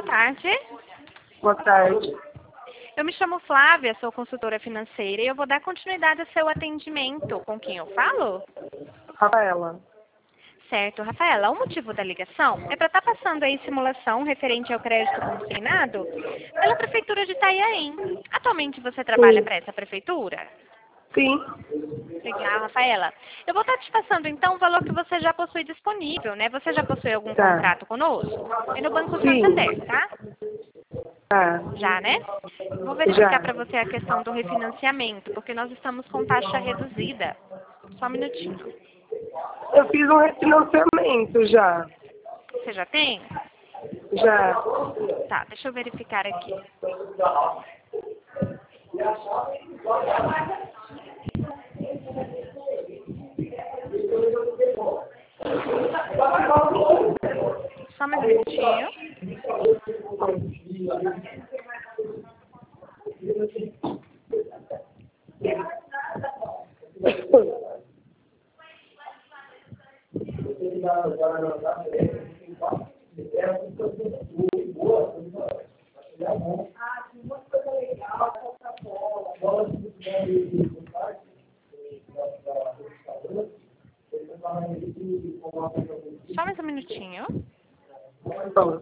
tarde. Boa tarde. Eu me chamo Flávia, sou consultora financeira e eu vou dar continuidade ao seu atendimento. Com quem eu falo? Rafaela. Certo, Rafaela, o motivo da ligação é para estar passando aí simulação referente ao crédito consignado pela Prefeitura de Itanhaém. Atualmente você trabalha para essa prefeitura? Sim. Legal, Rafaela. Eu vou estar te passando então o valor que você já possui disponível, né? Você já possui algum contrato conosco? É no Banco Santander, tá? Tá. Já, né? Vou verificar para você a questão do refinanciamento, porque nós estamos com taxa reduzida. Só um minutinho. Eu fiz um refinanciamento já. Você já tem? Já. Tá, deixa eu verificar aqui. Só mais um minutinho. Só mais um minutinho. Bom.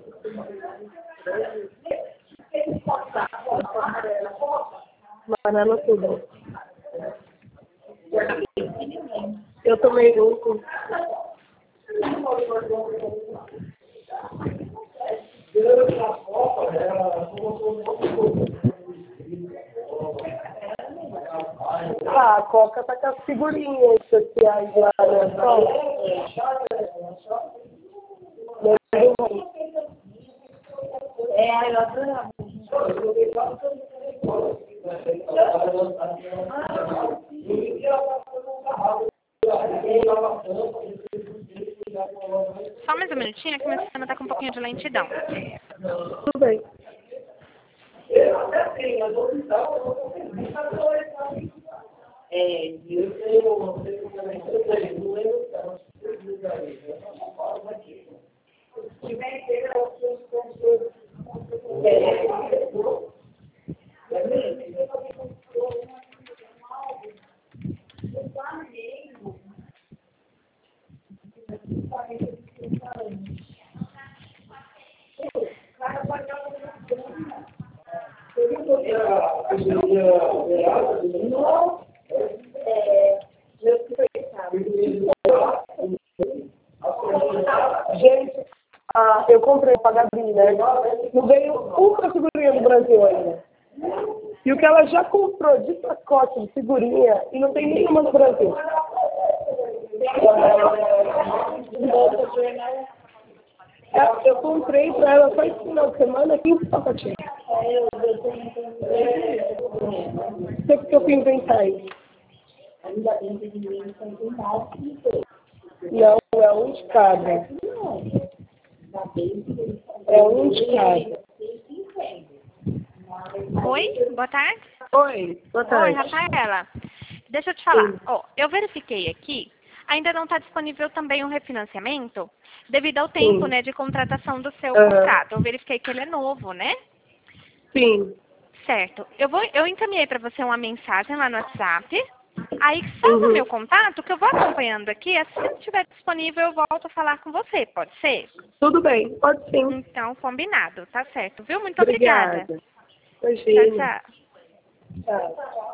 Banana tudo. Eu tomei junto. Ah, a Coca tá com as figurinhas sociais lá, né? Eu adorava. Só mais um minutinho que meu sistema tá com um pouquinho de lentidão. Tudo bem. Gente, eu comprei pra Gabi, né? Não veio uma figurinha do Brasil ainda. E o que ela já comprou de pacote de figurinha e não tem nenhuma no Brasil. Eu comprei pra ela só esse final de semana 15 pacotinhos. Não sei porque eu fui inventar isso. Não, é um de cada. É um de cada. Oi, boa tarde. Oi, boa tarde. Oi, Rafaela. Deixa eu te falar. Ó, eu verifiquei aqui, ainda não está disponível também um refinanciamento, devido ao tempo, né, de contratação do seu contrato. Eu verifiquei que ele é novo, né? Sim. Certo. Eu encaminhei para você uma mensagem lá no WhatsApp. Aí salva o meu contato, que eu vou acompanhando aqui. Assim que estiver disponível, eu volto a falar com você. Pode ser? Tudo bem, pode sim. Então, combinado. Tá certo, viu? Muito Obrigada. obrigada. Imagina. Tchau, tchau. Tchau.